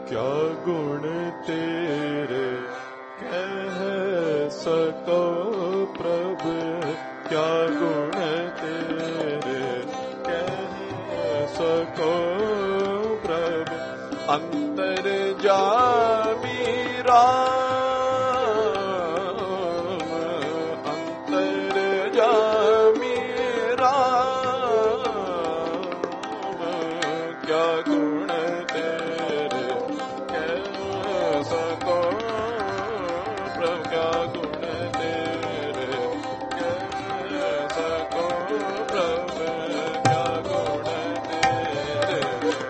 क्या गुण तेरे कह सको प्रभु, क्या गुण तेरे कह सको प्रभु। अंतर जामी राम, अंतर जामी राम, क्या गुण तेरे कह सको प्रभु, क्या गुण तेरे कह सको प्रभु, क्या गुण तेरे।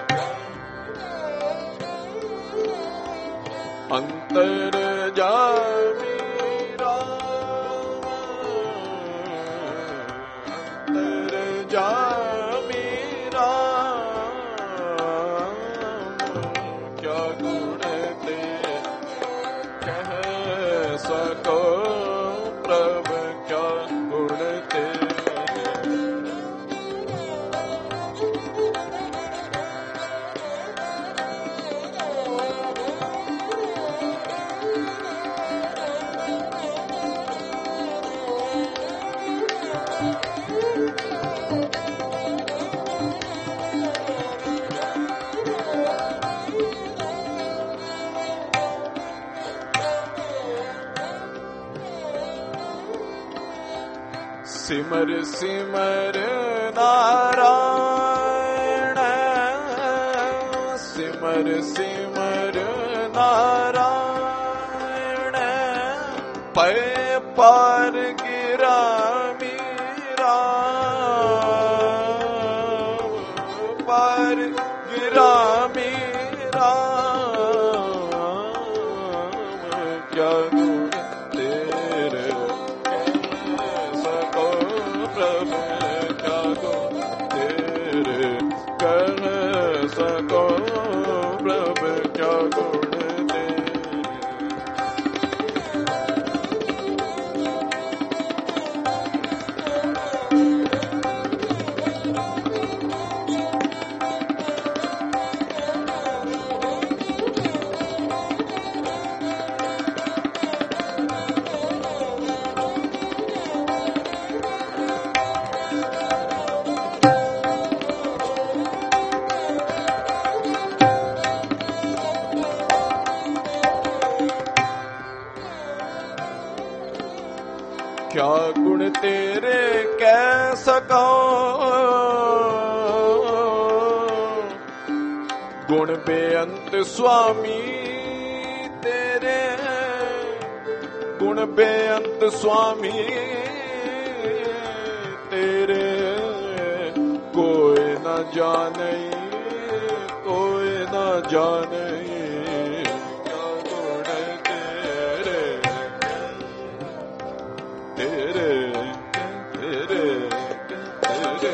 अंतर जामी राम, अंतर जामी राम, क्या गुण तेरे कह सको प्रभु, क्या गुण तेरे। सिमर सिमर नारायण, सिमर सिमर नारायण, पै पार गिरा मीरा, पार गिरा मीरा, क्या गुण तेरे कह सको प्रभु, क्या गुण तेरे कह सको प्रभु, क्या गुण तेरे। क्या गुण तेरे कह सको, गुण बेअंत स्वामी तेरे, गुण बेअंत स्वामी तेरे, कोई न जाने, कोई न जाने, क्या गुण तेरे तेरे तेरे तेरे।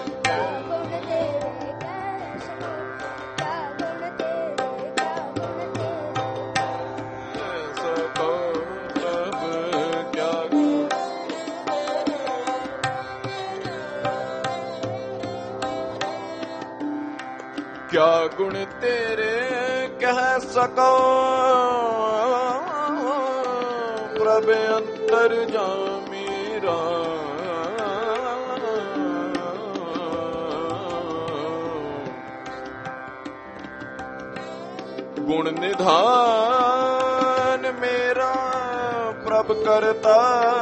सको प्रभु, क्या गुण। क्या गुण तेरे कह सको प्रभु, अंतर जामी राम, गुण निधान मेरा प्रभ करता,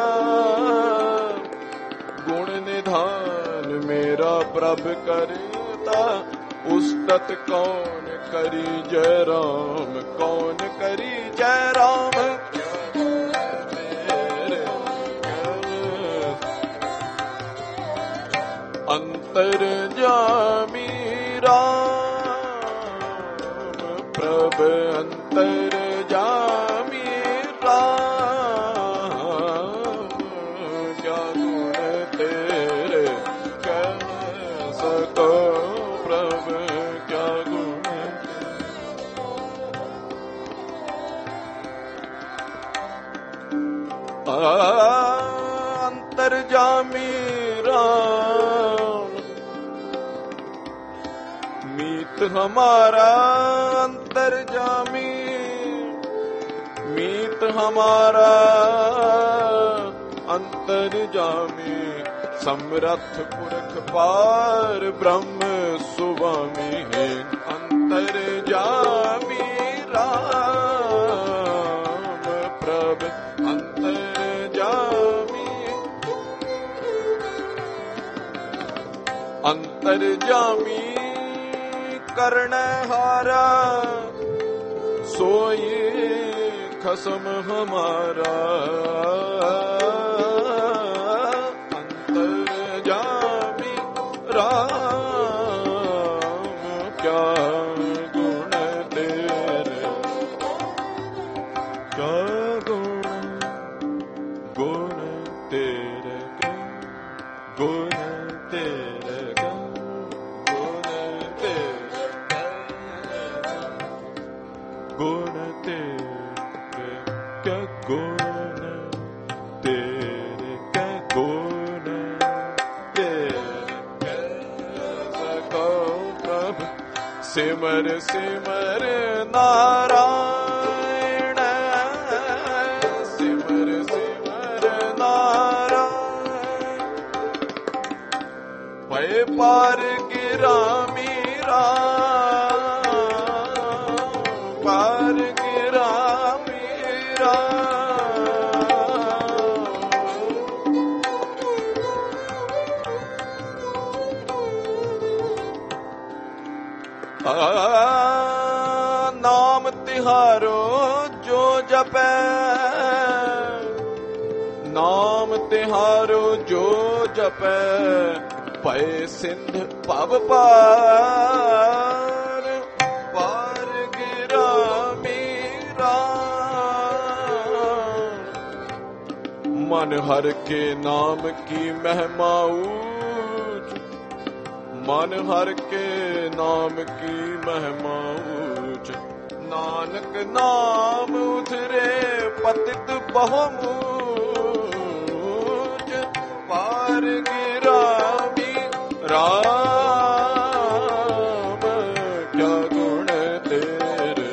गुण निधान मेरा प्रभ करता, उस्तत कौन करी जय राम, कौन करी जय राम। अंतर जामी राम, प्रभ अंतर जामी राम, क्या गुण तेरे कह सको प्रभ, क्या गुण। अंतर जामी राम, मीत हमारा अंतर्जामी, मीत हमारा अंतर्जामी, समरथ पुरख पार ब्रह्म सुवामी है अंतर्जामी राम प्रभ अंतर्जामी, अंतर्जामी करणहारा सोई खसम हमारा, अंतर्जामी राम क्या गुण तेरे, क्या गुण गुण तेरे, गुण तेरे, गुण तेरे, गुण तेरे, क्या गुण तेरे, क्या गुण तेरे, कैसा कहो प्रभु। सिमर सिमर नारायण, सिमर सिमर नारायण, पै पार गिरा मीरा, पार गिरा मीरा, नाम तिहारो जो जपै, नाम तिहारो जो जपै, पै सिंध पव पार, पार गिरा मीरा। मन हर के नाम की महिमा ऊंच, मन हर के नाम की महिमा ऊंच, नानक नाम उधरे पतित बहुमूच, पार गिरा राम क्या गुण तेरे,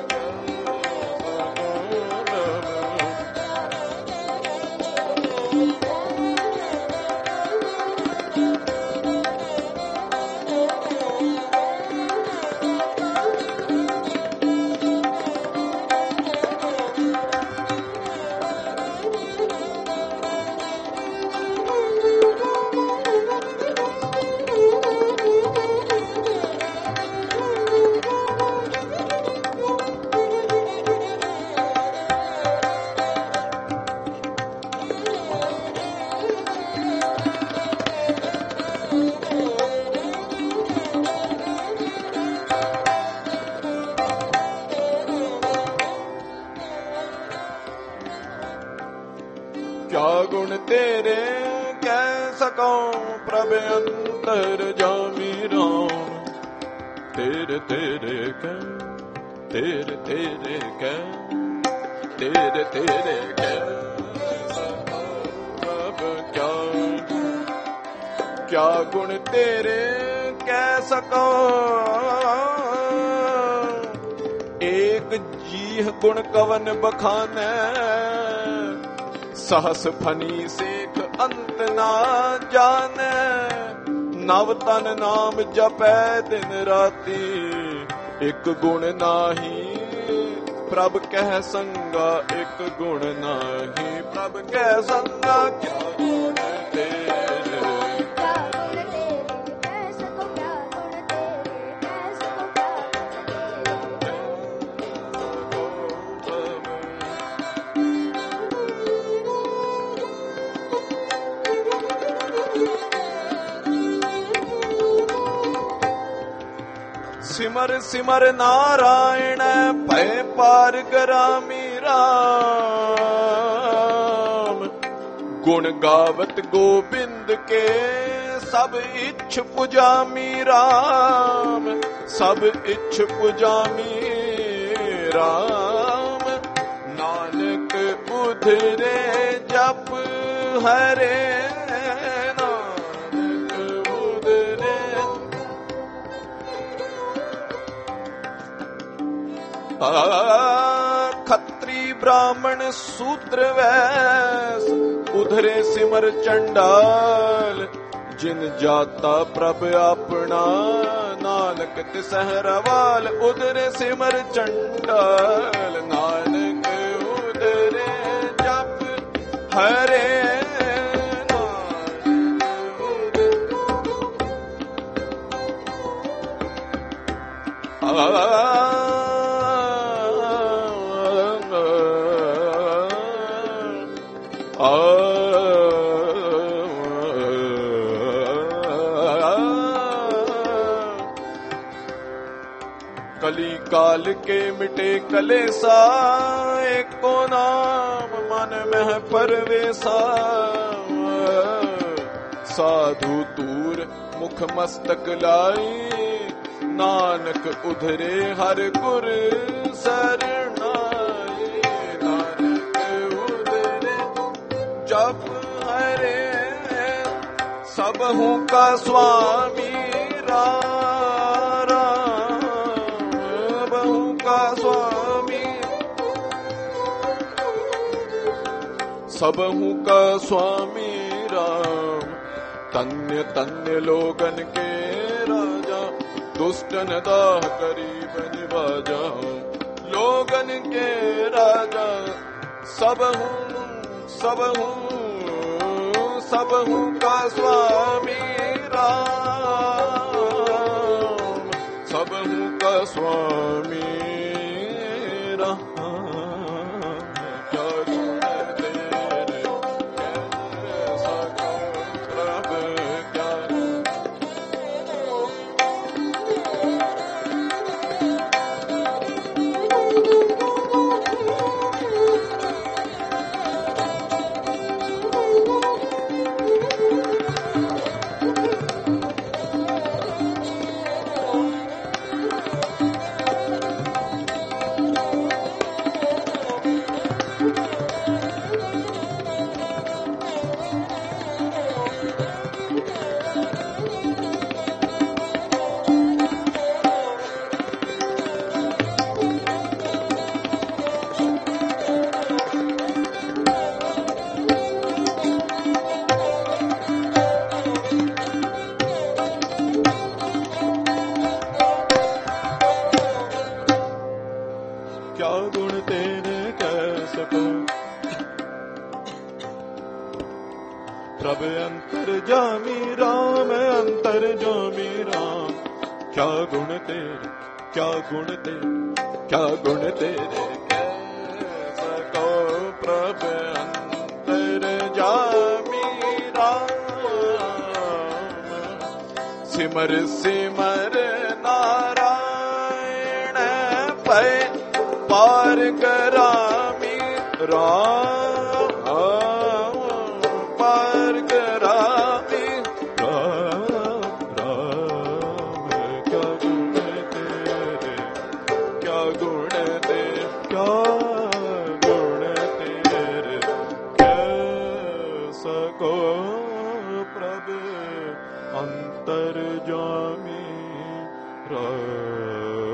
क्या गुण तेरे कह सकूं प्रभ अंतर्जामी राम, तेरे तेरे कह, तेरे तेरे कह, तेरे तेरे कह प्रभ क्या, क्या गुण तेरे कह सकूं, एक जीह गुण कवन बखाने, सहस फनी सेख अंत ना जाने, नव तन नाम जपै दिन राती, एक गुण नाही प्रभ कह संगा, एक गुण नाही प्रभ कह संगा, क्या गुण तेरे, क्या गुण तेरे कह सको, क्या गुण तेरे कह सको, क्या सिमर सिमर नारायण पै पार गरामी राम, गुण गावत गोबिंद के सब इच्छ पुजामी राम, सब इच्छ पुजामी राम, नानक उधरे जप हरे, नानक उधरे खत्री ब्राह्मण शूद्र वैश्य उधरे सिमर चंडाल जिन जाता प्रभ अपना नानक तिसहरवाल उधरे सिमर चंडाल नानक उधरे जप हरे कली काल के मिटे कलेसा एको नाम मन में परवेसा साधु तूर मुख मस्तक लाई नानक उधरे हर गुर सरनाई नानक उधरे जप हरे सबहु का स्वामी राम बहु का स्वामी सबहु का स्वामी राम तन्य तन्य लोगन के राजा दुष्टन दाह करीब निवाजा लोगन के राजा सबहु सबहु सबहु का स्वामी राम सबहु का स्वामी राम क्या गुण तेरे कैसा प्रभ क्या प्रभ अंतर्जामी राम अंतर्जामी राम क्या गुण तेरे क्या गुण तेरे क्या गुण तेरे कैसा को प्रभ अंतर्जामी राम सिमर सिमर नारायण पै पार करामी राम अंतर्जामी राम